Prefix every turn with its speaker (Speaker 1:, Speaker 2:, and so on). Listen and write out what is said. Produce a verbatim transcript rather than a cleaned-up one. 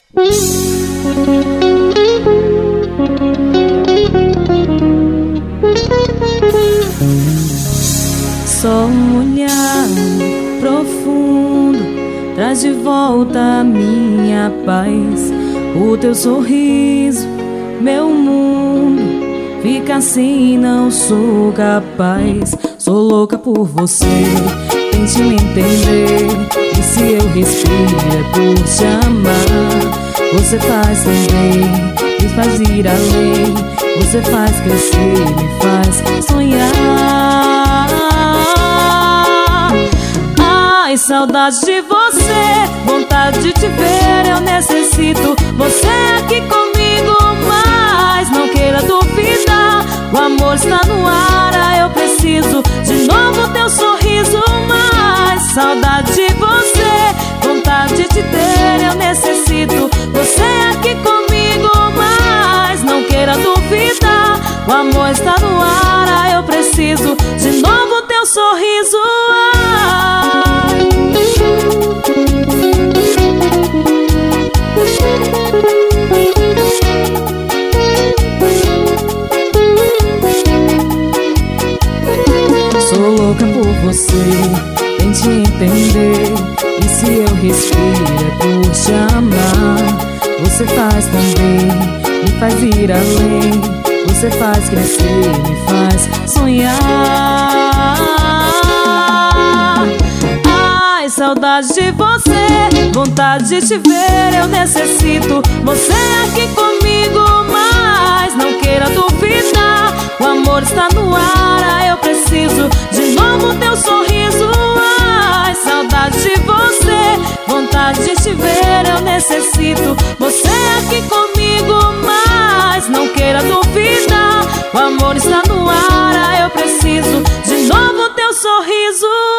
Speaker 1: Só um olhar profundo traz de volta a minha paz. O teu sorriso, meu mundo fica assim, não sou capaz. Sou louca por você, tente me entender. E se eu respiro é por te amar. Você faz também, me faz ir além. Você faz crescer, me faz sonhar. Ai, saudade de você, vontade de te ver, eu necessito você aqui comigo, mas não queira duvidar, o amor está no ar, eu preciso de novo teu sorriso. Mas saudade de você, vontade de te ter, eu necessito você aqui comigo, mas não queira duvidar, o amor está no ar, eu preciso de novo teu sorriso. Ai. Sou louca por você, tente entender. E se eu respiro é por te amar. Você faz também, me faz ir além. Você faz crescer, me faz sonhar. Ai, saudade de você, vontade de te ver, eu necessito você aqui comigo, mas não queira duvidar, o amor está no ar, eu preciso de novo teu sorriso. Ai, saudade de você, vontade de te ver, eu necessito você aqui comigo, mas não queira duvidar, o amor está no ar, eu preciso de novo teu sorriso.